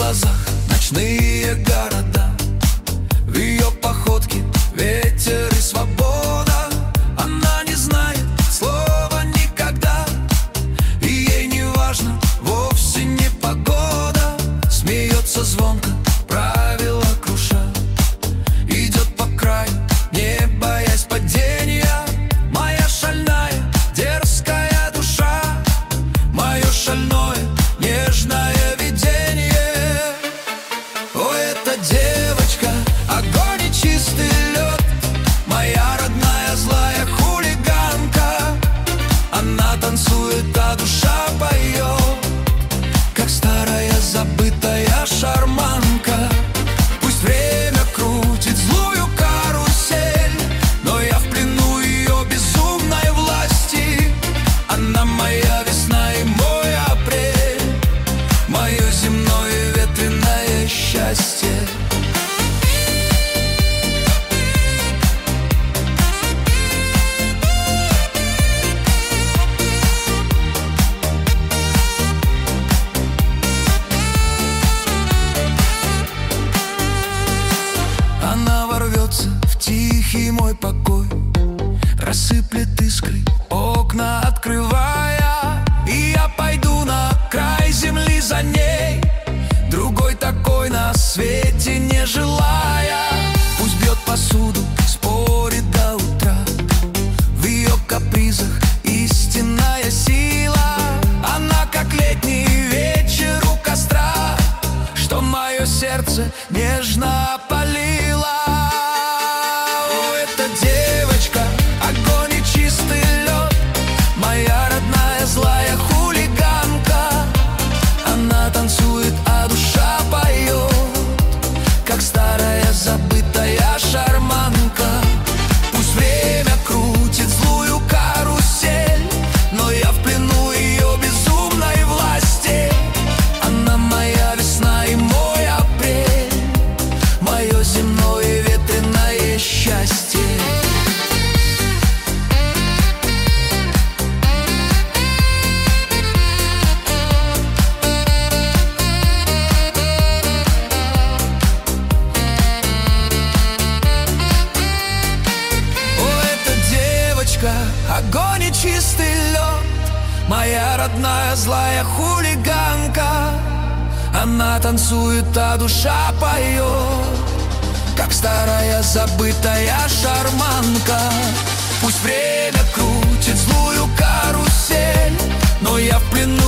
глазах ночные города, в ее походке ветер и свобода. Она не знает слова никогда, и ей не важно вовсе не погода. Смеется звонко, правила круша, идет по краю, не боясь падения. Моя шальная, дерзкая душа, мое шальное, нежное видение. О, эта девочка, огонь и чистый лед, моя родная злая хулиганка. Она танцует, а душа поет, как старая забытая шарманка. Пусть время крутит злую карусель, но я в плену ее безумной власти. Она моя весна и мой апрель, мое земное ветреное счастье. Она ворвется в тихий мой покой, рассыплет искры, окна открывая, и я пойду на край земли за ней, другой такой на свете не желая. Пусть бьет посуду, спорит до утра, в ее капризах истинная сила. Она как летний вечер у костра, что мое сердце нежно опалило. О, эта девочка, огонь и чистый лед, моя родная злая хулиганка. Она танцует, а душа поет, как старая забытая шарманка. Пусть время крутит злую карусель, но я в плену ее безумной власти. Она моя весна и мой апрель, мое земное ветреное счастье. О, эта девочка, огонь и чистый лед, моя родная злая хулиганка. Она танцует, а душа поет, как старая забытая шарманка. Пусть время крутит злую карусель, но я в плену